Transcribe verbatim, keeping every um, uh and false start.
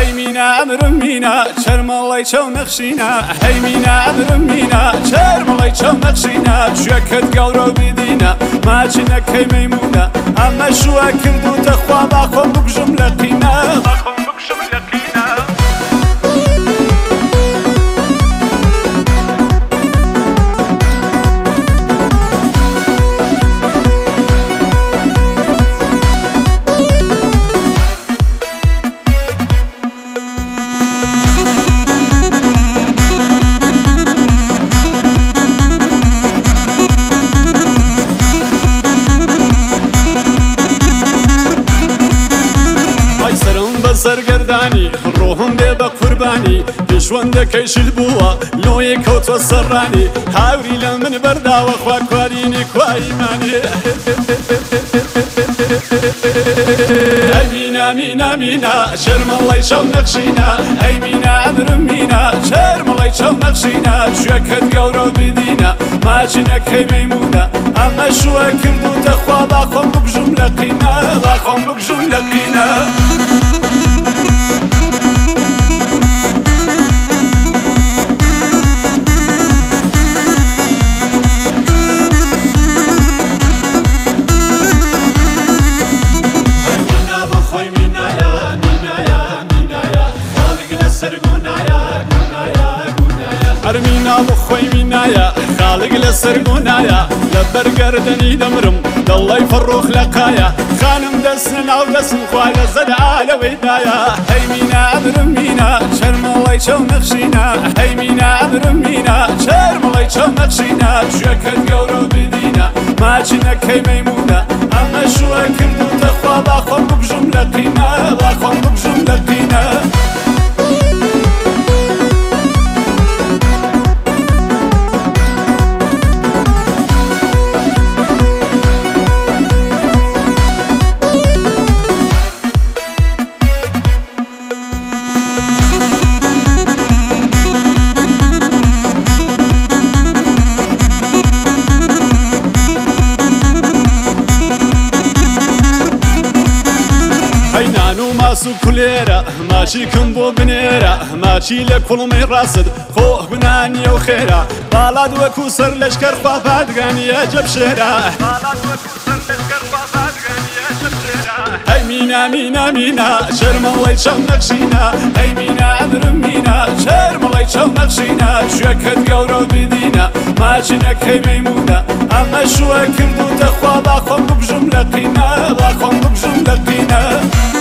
هەی مینا ئەمرم مینا چەرمەڵی چەو نەخشینە هەی مینا ئەمرم مینا چەرمەڵی چەو نەخشینە گوێکت گەورە بیدینە ماچینەکەی مەیمونە ئەمە شووە کردوتە خوا با خۆم بکوژم لە قینە سەرگەردانی ڕۆحم بێ بە قوربانی پێشوەندەکەی شل بووە لۆیە کەوتوە سەرڕانی هاوری لە من بەرداوە خوا کوارینی کوایمانێ ئەی مینا مینا مینا شەرمەڵی چەو نەخشینە ئەی مینا ئەمرم مینا شەرمەڵی چەو نەخشینە گوێکت گەورە بیدینە ماچینەکەی مەیمونە ئەمە شووە کردوتە خوا با خۆم بکوژم لە قینە با خۆم بکوژم لە قینە هەرمینا بۆ خۆی مینایە خاڵک لەسەر گۆنایە لە بەرگەردەنی دەمرم دڵی فڕۆخ لە قایە خانم دەستە ناو دەستم خوا لە زەدا لەوەی دایە هەی مینا ئەمرم مینا چەرمەڵی چەو نەخشینە هەی مینا ئەمرم مینا چەرمەڵی چەو نەخشینە گوێکت گەورە بیدینە ماچینەکەی مەیمونە ئەمە شووە کردوتە خوا با خۆم بکوژم لە قینە با خۆم بکوژم لە قینە ماسو کولێرە ماچی کەم بۆ بنێرە ماچی لە کوڵمەی ڕاست خۆ گونانیە و خێرە باڵات وەکو سەر لەشکەر خوا پادگانیە جەبشێرە هەی مینا مینا مینا شەرمەڵی چەو نەخشینە هەی مینا ئەمرم مینا شەرمەڵی چەو نەخشینە گوێکت گەورە بیدینە ماچینەکەی مەیمونە ئەمە شووە کردوتە خوا با خۆم بکوژم لە قینە با خۆم بکوژم لە قینە